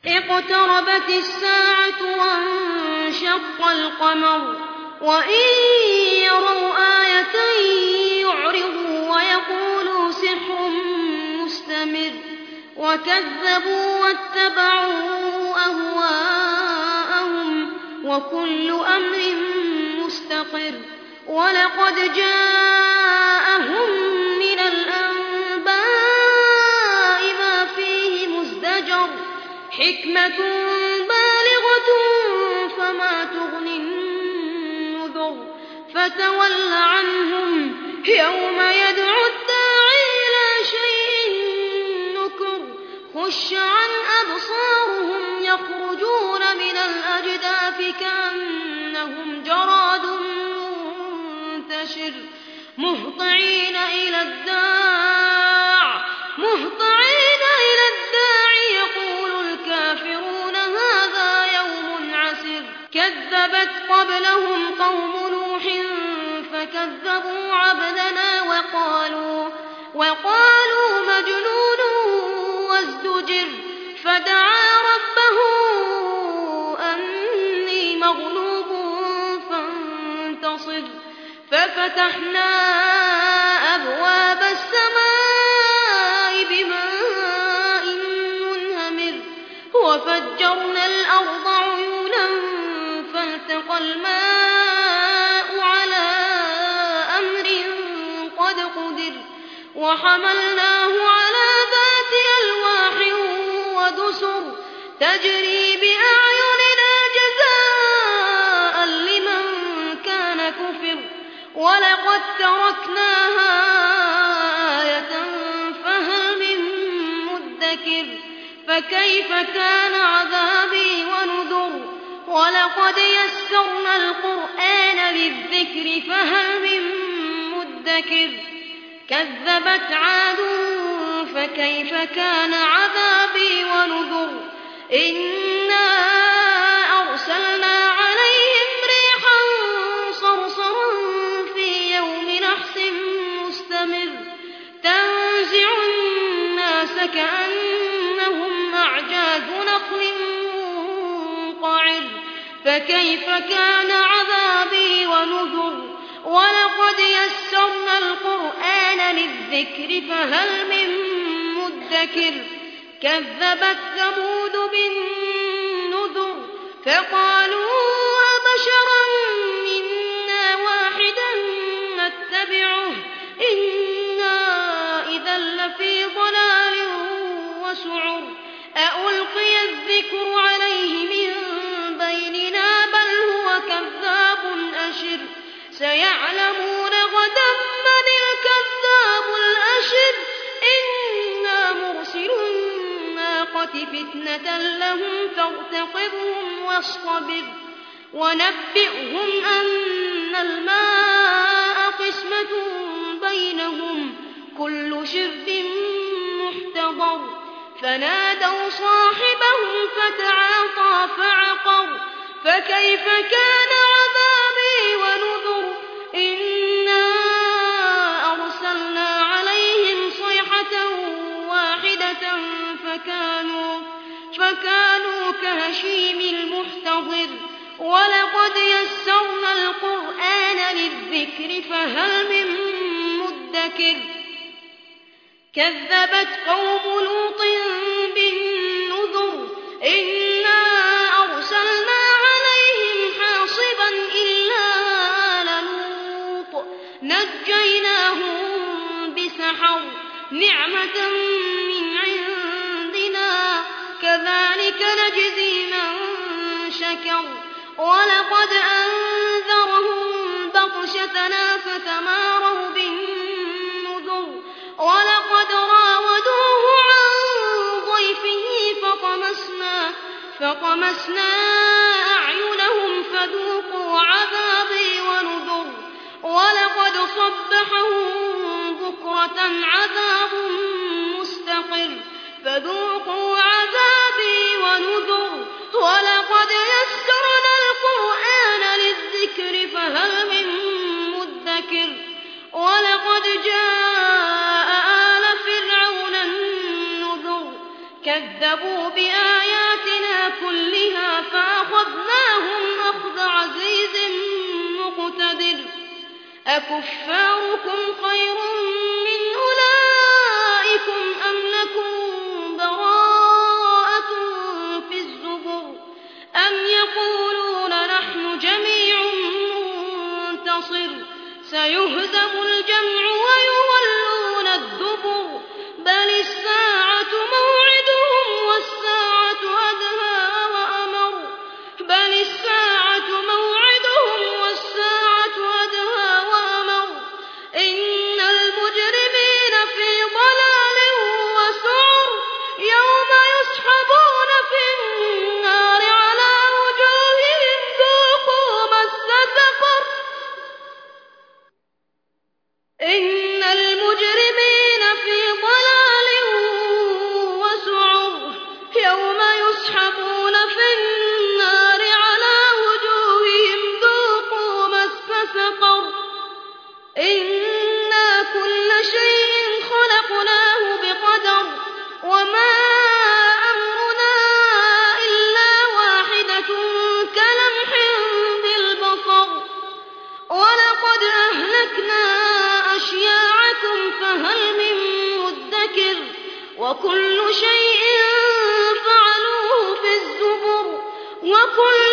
اقتربت الساعة وانشق القمر وإن يروا آية يعرضوا ويقولوا سحر مستمر وكذبوا واتبعوا أهواءهم وكل أمر مستقر ولقد جاءهم من الأنباء ما فيه مزدجر حكمة بالغة فما تغني النذر فتول عنهم يوم يدعو الداعي إلى شيء نكر خش عن أبصارهم يخرجون من الأجداث كأنهم جراد منتشر مهطعين إلى الداع يقول الكافرون هذا يوم عسر كذبت قبلهم قوم نوح فكذبوا عبدنا وقالوا مجنون وازدجر فدعا ربه أني مغلوب فانتصر ففتحنا أبواب السماء بماء منهمر وفجرنا الأرض عيونا فالتقى الماء على أمر قد قدر وحملناه على ذات ألواح ودسر تجري بأعيننا جزاء لمن كان كفر ولقد تركناها آية فهل من مدكر فكيف كان عذابي ونذر ولقد يسرنا القرآن للذكر فهل من مدكر كذبت عاد فكيف كان عذابي ونذر إنا أرسلنا عليهم ريحا صرصرا في يوم نحس مستمر تنزع الناس كأنهم أعجاز نخل منقعر فكيف كان عذابي ونذر ولقد يسرنا القرآن للذكر فهل من مدكر كذبت ثمود بالنذر فقالوا أبشرا منا واحدا نتبعه إنا إذا لفي ضلال وسعر أألقي الذكر عليه من بيننا بل هو كذاب أشر سيعلمون غدا من الكذاب الأشر إنا مرسل الناقة فتنة لهم فارتقبهم واصطبر ونبئهم أن الماء قسمة بينهم كل شرب محتضر فنادوا صاحبهم فتعاطى فعقر فكيف كان عذابي ونذر إنا أرسلنا عليهم صيحة واحدة فكانوا كهشيم المحتضر ولقد يسرنا القرآن للذكر فهل من مدكر كذبت قوم لوط بالنذر إنا أرسلنا عليهم حاصبا إلا آل لوط نجيناهم بسحر نعمة من عندنا كذلك نجزي من شكر ولقد أنذرهم بطشتنا فتماروا بالنذر ولقد راودوه عن ضيفه فطمسنا أعينهم فذوقوا عذابي ونذر ولقد صبحهم بكرة عذاب مستقر فذوقوا عذابي ونذر ولقد يسرنا القرآن للذكر فهل من مدكر ولقد جاء آل فرعون النذر كذبوا بآياتنا فأخذناهم أخذ عزيز مقتدر أكفاركم خير من أولئكم أم لكم براءة في الزبر أم يقولون نحن جميع منتصر سيهزم الجمع ويولون الدبر بل الساعة موعدهم والساعة أدهى وأمر بل الساعة موعدهم والساعة أدهى وأمر إن المجرمين في ضلال وسعر يوم يسحبون في النار على وجوههم ذوقوا مس سقر إن المجرمين في ضلال وسعر يوم يسحبون في النار على وجوههم ذوقوا مس سقر إنا كل شيء خلقناه بقدر وما أمرنا إلا واحدة كلمح بالبصر ولقد أهلكنا أشياعكم فهل من مدكر وكل شيء فعلوه في الزبر وكل